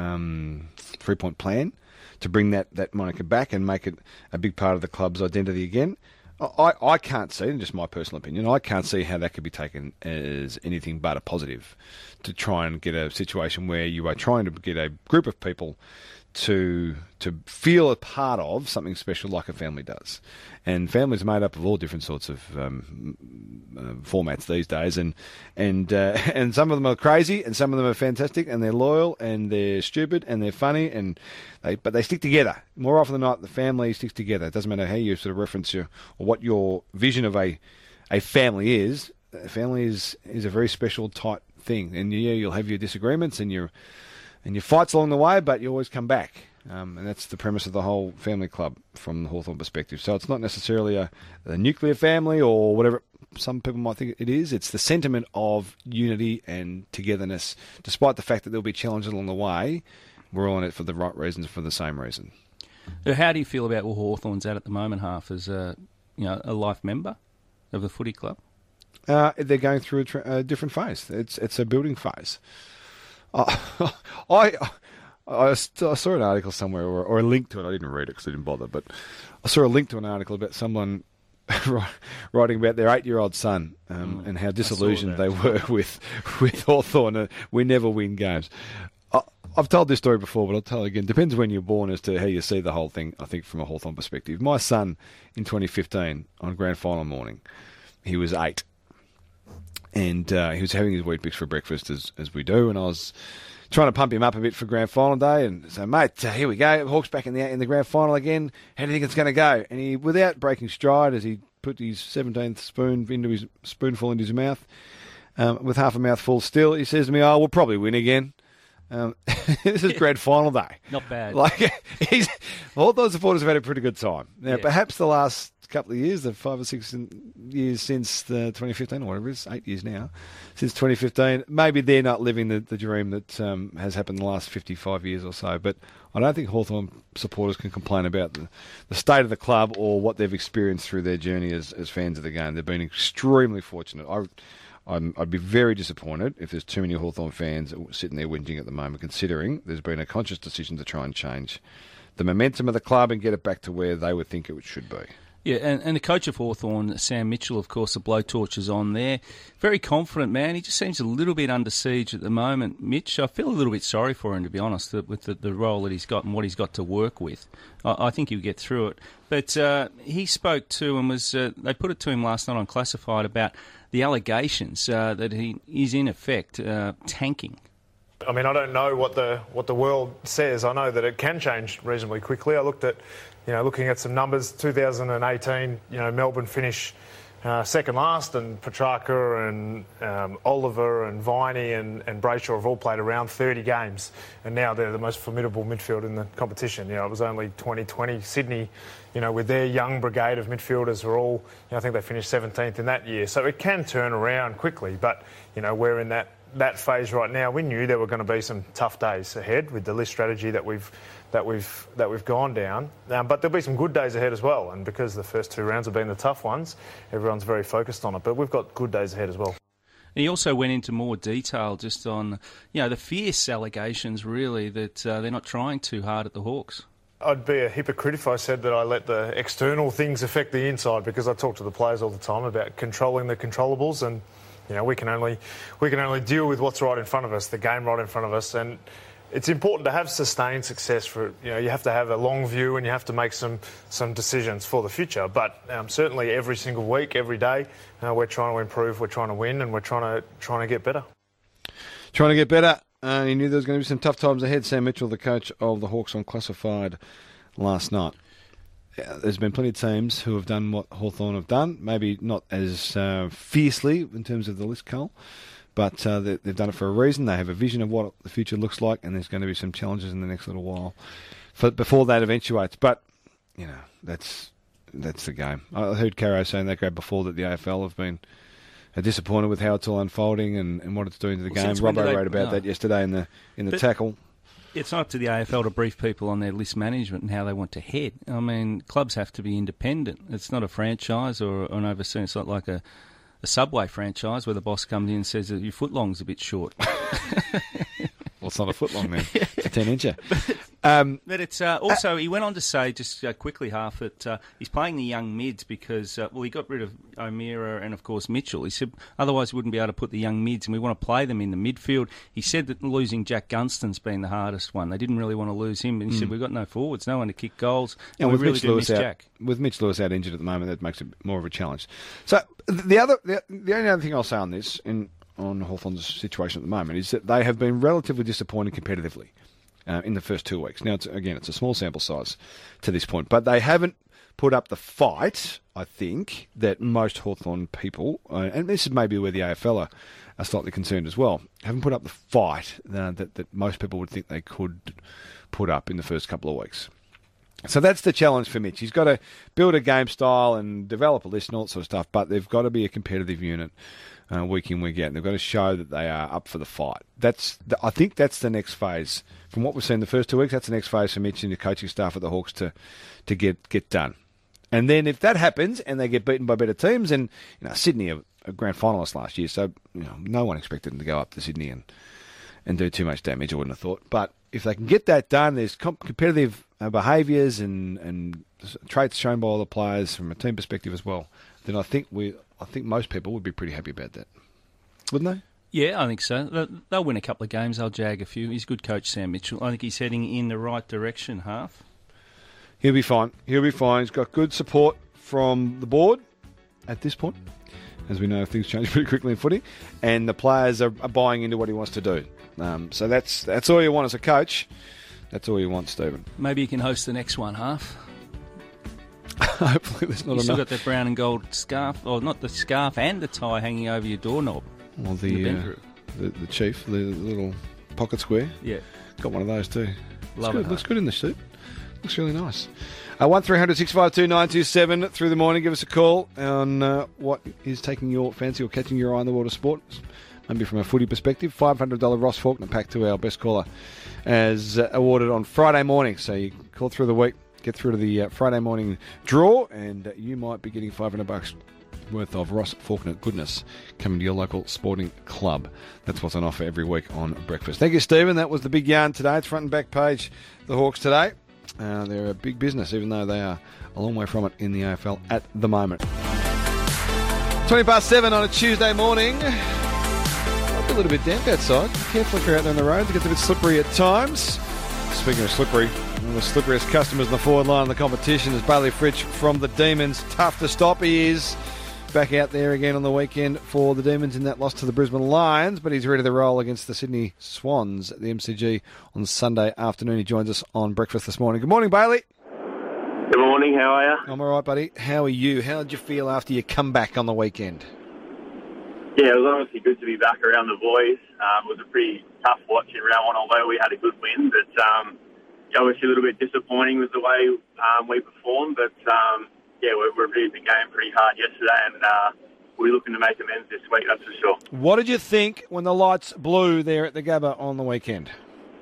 plan to bring that moniker back and make it a big part of the club's identity again. I can't see, and just my personal opinion, I can't see how that could be taken as anything but a positive to try and get a situation where you are trying to get a group of people to feel a part of something special like a family does. And families are made up of all different sorts of formats these days, and some of them are crazy, and some of them are fantastic, and they're loyal, and they're stupid, and they're funny, but they stick together. More often than not, the family sticks together. It doesn't matter how you sort of reference or what your vision of a family is. A family is a very special type thing, and you'll have your disagreements and your fights along the way, but you always come back. And that's the premise of the whole family club from the Hawthorn perspective. So it's not necessarily a nuclear family or whatever some people might think it is. It's the sentiment of unity and togetherness, despite the fact that there'll be challenges along the way. We're all in it for the right reasons, for the same reason. How do you feel about where Hawthorn's at the moment, Half, as a life member of the footy club? They're going through a different phase. It's a building phase. I saw an article somewhere, or a link to it. I didn't read it because I didn't bother, but I saw a link to an article about someone writing about their 8-year-old son and how disillusioned they were with Hawthorn. We never win games. I've told this story before, but I'll tell it again. Depends when you're born as to how you see the whole thing, I think, from a Hawthorn perspective. My son, in 2015, on grand final morning, he was 8. And he was having his Weet-Bix for breakfast, as we do, and I was trying to pump him up a bit for grand final day, and so, mate, here we go, Hawks back in the grand final again. How do you think it's going to go? And he, without breaking stride, as he put his 17th spoonful into his mouth, with half a mouthful still, he says to me, "Oh, we'll probably win again." This is grand final day. Not bad. All those supporters have had a pretty good time. Now, perhaps the last couple of years, the 5 or 6 years since 2015, or whatever it is, 8 years now, since 2015, maybe they're not living the dream that has happened in the last 55 years or so. But I don't think Hawthorn supporters can complain about the state of the club or what they've experienced through their journey as fans of the game. They've been extremely fortunate. I'd be very disappointed if there's too many Hawthorn fans sitting there whinging at the moment, considering there's been a conscious decision to try and change the momentum of the club and get it back to where they would think it should be. Yeah, and the coach of Hawthorn, Sam Mitchell, of course, the blowtorch is on there. Very confident, man. He just seems a little bit under siege at the moment, Mitch. I feel a little bit sorry for him, to be honest, with the role that he's got and what he's got to work with. I think he'll get through it. But he spoke to and was they put it to him last night on Classified about the allegations that he is in effect tanking. I mean, I don't know what the world says. I know that it can change reasonably quickly. I looked at, looking at some numbers. 2018, Melbourne finished second last, and Petrarca and Oliver and Viney and Brayshaw have all played around 30 games, and now they're the most formidable midfield in the competition. It was only 2020 Sydney, with their young brigade of midfielders were all, I think they finished 17th in that year. So it can turn around quickly, but we're in that phase right now. We knew there were going to be some tough days ahead with the list strategy that we've gone down, but there'll be some good days ahead as well. And because the first 2 rounds have been the tough ones, everyone's very focused on it. But we've got good days ahead as well. He also went into more detail just on, the fierce allegations, really, that they're not trying too hard at the Hawks. I'd be a hypocrite if I said that I let the external things affect the inside, because I talk to the players all the time about controlling the controllables, and we can only deal with what's right in front of us, the game right in front of us, and it's important to have sustained success. For you have to have a long view, and you have to make some decisions for the future. But certainly every single week, every day, we're trying to improve, we're trying to win, and we're trying to get better. Trying to get better. He knew there was going to be some tough times ahead. Sam Mitchell, the coach of the Hawks, on Classified last night. There's been plenty of teams who have done what Hawthorn have done, maybe not as fiercely in terms of the list, Cole, but they've done it for a reason. They have a vision of what the future looks like, and there's going to be some challenges in the next little while before that eventuates. But, that's the game. I heard Caro saying that great before, that the AFL have been disappointed with how it's all unfolding and what it's doing to the game. Robbo wrote about that yesterday in the tackle. It's not up to the AFL to brief people on their list management and how they want to head. I mean, clubs have to be independent. It's not a franchise or an overseas. It's not like a Subway franchise where the boss comes in and says that your footlong's a bit short. Well, it's not a footlong then. It's a 10-incher. But it's also, he went on to say, just quickly, Half, that he's playing the young mids because, he got rid of O'Meara and, of course, Mitchell. He said otherwise he wouldn't be able to put the young mids, and we want to play them in the midfield. He said that losing Jack Gunston's been the hardest one. They didn't really want to lose him, and he said, we've got no forwards, no one to kick goals, and we really do miss Jack. With Mitch Lewis out injured at the moment, that makes it more of a challenge. So the only other thing I'll say on this, on Hawthorn's situation at the moment, is that they have been relatively disappointed competitively in the first 2 weeks. Now, it's a small sample size to this point, but they haven't put up the fight, I think, that most Hawthorn people, and this is maybe where the AFL are slightly concerned as well, haven't put up the fight that most people would think they could put up in the first couple of weeks. So that's the challenge for Mitch. He's got to build a game style and develop a list and all that sort of stuff, but they've got to be a competitive unit week in, week out. And they've got to show that they are up for the fight. I think that's the next phase. From what we've seen the first 2 weeks, that's the next phase for Mitch and the coaching staff at the Hawks to get done. And then if that happens and they get beaten by better teams, and Sydney are a grand finalist last year, so no one expected them to go up to Sydney and do too much damage, I wouldn't have thought. But if they can get that done, there's competitive behaviours and traits shown by all the players from a team perspective as well, then I think most people would be pretty happy about that, wouldn't they? Yeah, I think so. They'll win a couple of games. They'll jag a few. He's a good coach, Sam Mitchell. I think he's heading in the right direction, Half. He'll be fine. He's got good support from the board at this point. As we know, things change pretty quickly in footy, and the players are buying into what he wants to do. So that's all you want as a coach. That's all you want, Stephen. Maybe you can host the next one, Half. Hopefully there's not enough. You still got that brown and gold scarf, or not the scarf and the tie hanging over your doorknob. Well, the chief, the little pocket square. Yeah. Got one of those too. Looks good in the suit. Looks really nice. 1300 652 927 through the morning. Give us a call on what is taking your fancy or catching your eye in the world of sport. Maybe from a footy perspective. $500 Ross Faulkner pack to our best caller as awarded on Friday morning. So you call through the week, get through to the Friday morning draw, and you might be getting $500 worth of Ross Faulkner goodness coming to your local sporting club. That's what's on offer every week on breakfast. Thank you, Stephen. That was the big yarn today. It's front and back page, the Hawks today. They're a big business, even though they are a long way from it in the AFL at the moment. 7:20 on a Tuesday morning. Might be a little bit damp outside. Be careful if you're out there on the roads. It gets a bit slippery at times. Speaking of slippery, one of the slipperiest customers in the forward line of the competition is Bailey Fritsch from the Demons. Tough to stop he is. back out there again on the weekend for the Demons in that loss to the Brisbane Lions, but he's ready to roll against the Sydney Swans at the MCG on Sunday afternoon. He joins us on breakfast this morning. Good morning, Bailey. Good morning, how are you? I'm all right, buddy. How are you? How did you feel after your comeback on the weekend? Yeah, it was obviously good to be back around the boys. It was a pretty tough watch in round one, although we had a good win. But obviously a little bit disappointing with the way we performed. But yeah, we reviewed the game pretty hard yesterday, and we're looking to make amends this week, that's for sure. What did you think when the lights blew there at the Gabba on the weekend?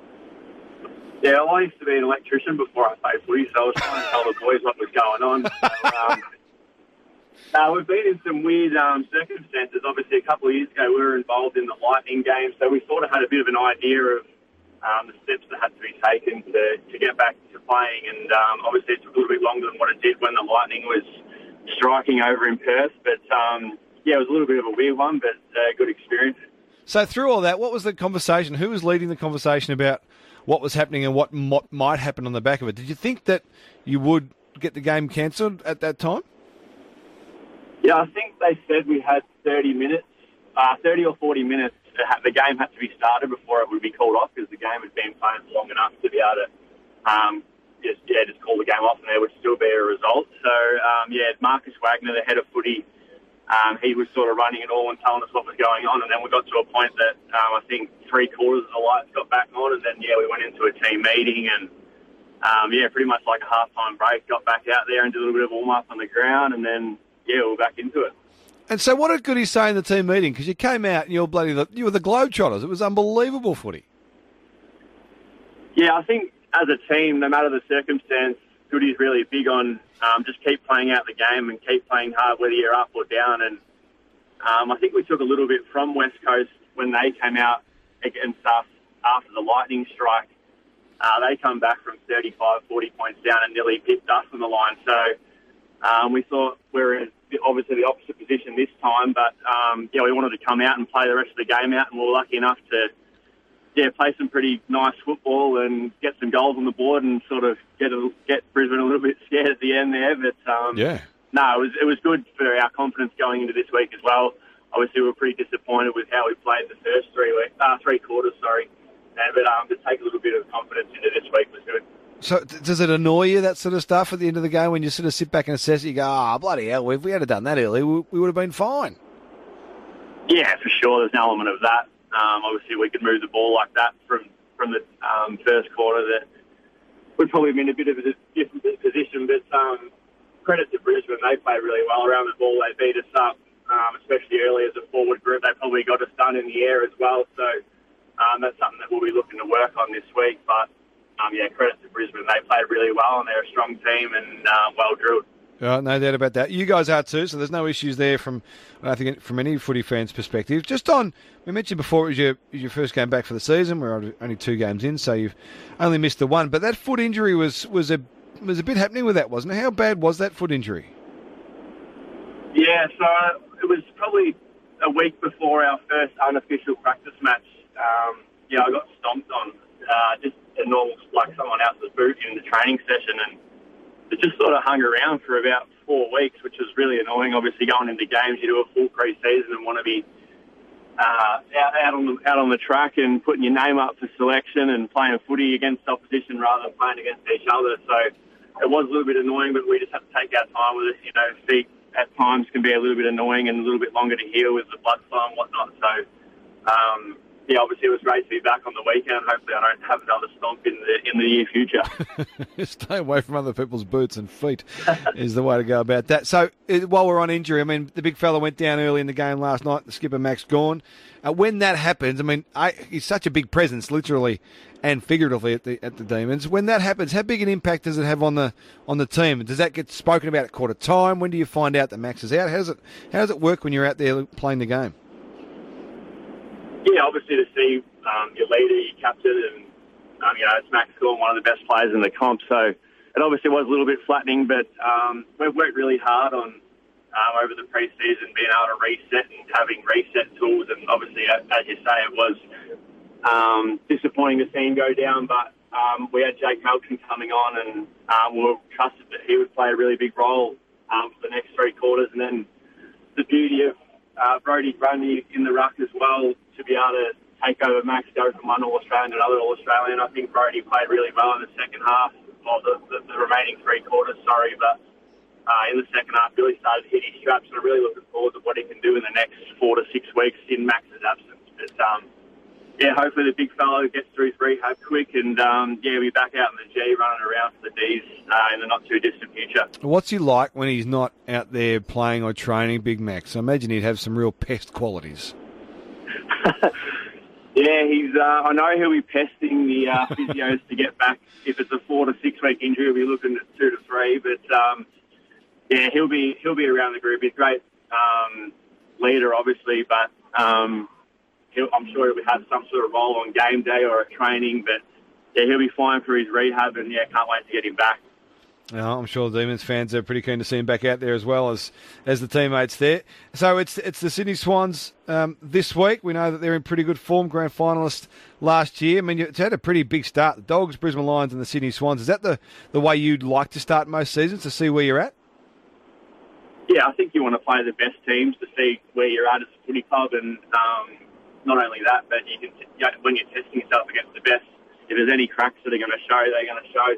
Yeah, well, I used to be an electrician before I played footy, so I was trying to tell the boys what was going on. So, we've been in some weird circumstances. Obviously, a couple of years ago, we were involved in the Lightning game, so we sort of had a bit of an idea of the steps that had to be taken to get back to playing. And obviously, it took a little bit longer than what it did when the Lightning was striking over in Perth. But, yeah, it was a little bit of a weird one, but a good experience. So through all that, what was the conversation? Who was leading the conversation about what was happening and what might happen on the back of it? Did you think that you would get the game cancelled at that time? Yeah, I think they said we had 30 or 40 minutes. The game had to be started before it would be called off because the game had been playing for long enough to be able to just call the game off and there would still be a result. So, Marcus Wagner, the head of footy, he was sort of running it all and telling us what was going on. And then we got to a point that I think 3/4 of the lights got back on. And then, we went into a team meeting and, pretty much like a halftime break, got back out there and did a little bit of warm-up on the ground. And then, we're back into it. And so what did Goody say in the team meeting? Because you came out and you were the Globetrotters. It was unbelievable footy. Yeah, I think as a team, no matter the circumstance, Goody's really big on just keep playing out the game and keep playing hard whether you're up or down. And I think we took a little bit from West Coast when they came out against us after the Lightning strike. They come back from 35, 40 points down and nearly pipped us on the line. So we thought we were in obviously the opposite position this time, but we wanted to come out and play the rest of the game out, and we were lucky enough to play some pretty nice football and get some goals on the board and sort of get Brisbane a little bit scared at the end there. But no, it was good for our confidence going into this week as well. Obviously, we were pretty disappointed with how we played the first 3 quarters. But to take a little bit of confidence into this week was good. So does it annoy you, that sort of stuff, at the end of the game when you sort of sit back and assess it? You go, bloody hell, if we had done that early, we would have been fine. Yeah, for sure. There's an element of that. Obviously, we could move the ball like that from the first quarter. That would probably been a bit of a different position. But credit to Brisbane, they played really well around the ball. They beat us up, especially early as a forward group. They probably got us done in the air as well. So that's something that we'll be looking to work on this week. But credit to Brisbane. They played really well, and they're a strong team and well drilled. No doubt about that. You guys are too, so there's no issues there from any footy fan's perspective. Just on, we mentioned before it was your first game back for the season. We're only 2 games in, so you've only missed the one. But that foot injury was a bit happening with that, wasn't it? How bad was that foot injury? Yeah, so it was probably a week before our first unofficial practice match. I got stomped on, just a normal, like someone else's boot in the training session, and it just sort of hung around for about 4 weeks, which was really annoying. Obviously, going into games, you do a full pre-season and want to be out on the track and putting your name up for selection and playing footy against opposition rather than playing against each other. So it was a little bit annoying, but we just had to take our time with it. Feet at times can be a little bit annoying and a little bit longer to heal with the blood flow and whatnot. So, obviously it was great to be back on the weekend. Hopefully I don't have another stomp in the near future. Stay away from other people's boots and feet is the way to go about that. So while we're on injury, the big fella went down early in the game last night, the skipper Max Gawn. When that happens, he's such a big presence, literally and figuratively at the Demons. When that happens, how big an impact does it have on the team? Does that get spoken about at quarter time? When do you find out that Max is out? How does it work when you're out there playing the game? Yeah, obviously to see your leader, your captain, and it's Max Gawn, one of the best players in the comp. So it obviously was a little bit flattening, but we've worked really hard on over the pre-season being able to reset and having reset tools. And obviously, as you say, it was disappointing to see him go down, but we had Jake Melton coming on, and we were trusted that he would play a really big role for the next 3 quarters. And then the beauty of Brodie Grundy in the ruck as well, to be able to take over Max, go from one All-Australian to another All-Australian. I think Brodie played really well in the second half, or the remaining three quarters, but in the second half really started to hit his straps, and I'm really looking forward to what he can do in the next 4 to 6 weeks in Max's absence. But, hopefully the big fellow gets through his rehab quick and, we'll be back out in the G running around for the Ds in the not-too-distant future. What's he like when he's not out there playing or training, Big Max? I imagine he'd have some real pest qualities. Yeah, I know he'll be pesting the physios to get back. If it's a 4 to 6 week injury, he'll be looking at 2 to 3. But he'll be around the group. He's a great leader, obviously, but I'm sure he'll have some sort of role on game day or at training. But he'll be fine for his rehab, and can't wait to get him back. I'm sure the Demons fans are pretty keen to see him back out there as well as the teammates there. So it's the Sydney Swans this week. We know that they're in pretty good form, grand finalist last year. I mean, it's had a pretty big start. The Dogs, Brisbane Lions and the Sydney Swans. Is that the way you'd like to start most seasons, to see where you're at? Yeah, I think you want to play the best teams to see where you're at as a footy club. And not only that, but when you're testing yourself against the best, if there's any cracks that are going to show, they're going to show.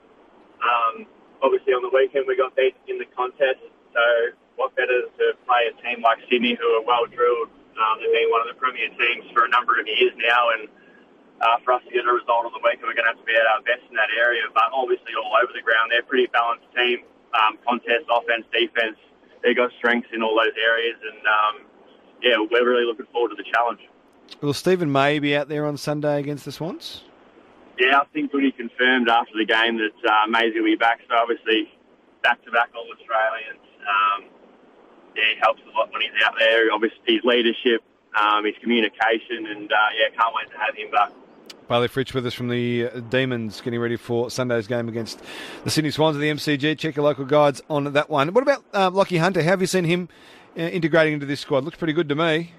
So obviously on the weekend we got beat in the contest, so what better to play a team like Sydney, who are well drilled. They've been one of the premier teams for a number of years now, and for us to get a result on the weekend, we're going to have to be at our best in that area. But obviously all over the ground, they're a pretty balanced team. Contest, offense, defense, they've got strengths in all those areas, and we're really looking forward to the challenge. Will Stephen May be out there on Sunday against the Swans? Yeah, I think Goody confirmed after the game that Mays will be back. So obviously, back-to-back All-Australians. He helps a lot when he's out there. Obviously, his leadership, his communication, and can't wait to have him back. Bailey Fritsch with us from the Demons, getting ready for Sunday's game against the Sydney Swans at the MCG. Check your local guides on that one. What about Lockie Hunter? How have you seen him integrating into this squad? Looks pretty good to me.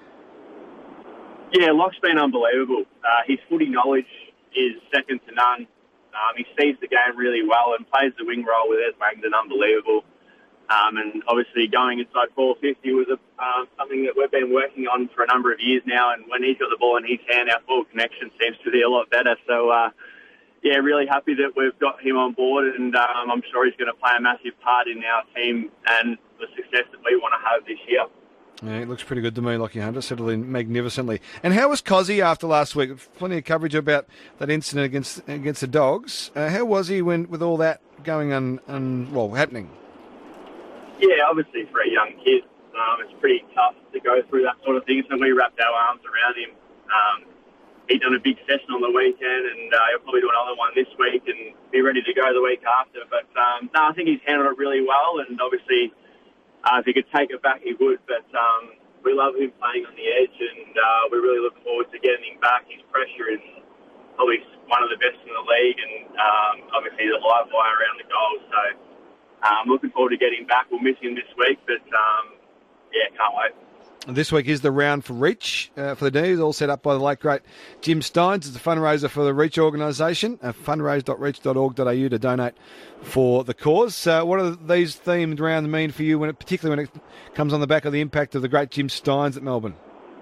Yeah, Locke's been unbelievable. His footy knowledge is second to none. He sees the game really well and plays the wing role with Ez Langdon unbelievable. And obviously going inside 450 was something that we've been working on for a number of years now, and when he's got the ball in his hand, our forward connection seems to be a lot better. So, really happy that we've got him on board, and I'm sure he's going to play a massive part in our team and the success that we want to have this year. Yeah, it looks pretty good to me, Lockie Hunter. Settled in magnificently. And how was Cozzy after last week? Plenty of coverage about that incident against the Dogs. How was he with all that going happening? Yeah, obviously for a young kid, it's pretty tough to go through that sort of thing. So we wrapped our arms around him. He'd done a big session on the weekend, and he'll probably do another one this week and be ready to go the week after. But I think he's handled it really well, and obviously if he could take it back, he would. But we love him playing on the edge, and we really look forward to getting him back. His pressure is probably one of the best in the league, and obviously the live wire around the goal. So I'm looking forward to getting him back. We'll miss him this week, but can't wait. This week is the round for Reach for the D's, all set up by the late great Jim Steins. It's a fundraiser for the Reach organisation, fundraise.reach.org.au to donate for the cause. What are these themed rounds mean for you, particularly when it comes on the back of the impact of the great Jim Steins at Melbourne?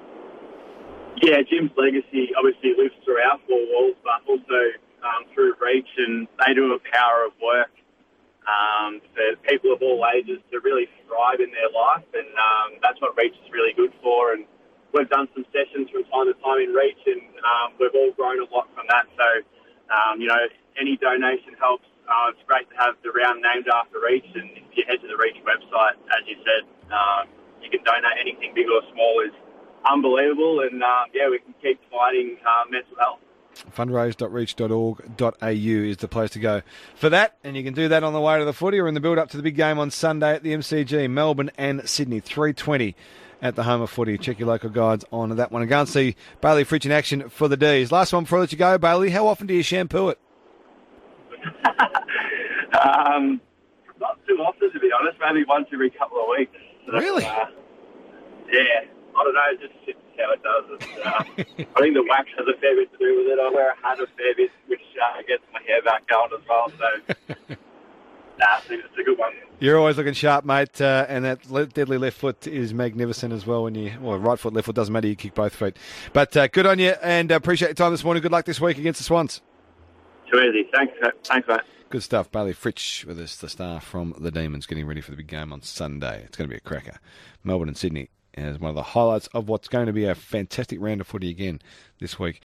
Yeah, Jim's legacy obviously lives through our four walls, but also through Reach, and they do a power of work for people of all ages to really thrive in their life, and that's what Reach is really good for. And we've done some sessions from time to time in Reach, and we've all grown a lot from that. So, any donation helps. It's great to have the round named after Reach, and if you head to the Reach website, as you said, you can donate anything big or small. Is unbelievable, and we can keep fighting mental health. Fundraise.reach.org.au is the place to go for that, and you can do that on the way to the footy or in the build-up to the big game on Sunday at the MCG, Melbourne and Sydney, 3:20 at the home of footy. Check your local guides on that one and go and see Bailey Fritsch in action for the D's. Last one before I let you go, Bailey, how often do you shampoo it? Not too often, to be honest, maybe once every couple of weeks. So, really? I don't know, just how it does. I think the wax has a fair bit to do with it. I wear a hat a fair bit, which gets my hair back going as well. So, it's a good one. You're always looking sharp, mate, and that deadly left foot is magnificent as well. Right foot, left foot, doesn't matter, you kick both feet. But good on you, and appreciate your time this morning. Good luck this week against the Swans. Too easy. Thanks, mate. Good stuff. Bailey Fritsch with us, the star from the Demons, getting ready for the big game on Sunday. It's going to be a cracker. Melbourne and Sydney as one of the highlights of what's going to be a fantastic round of footy again this week.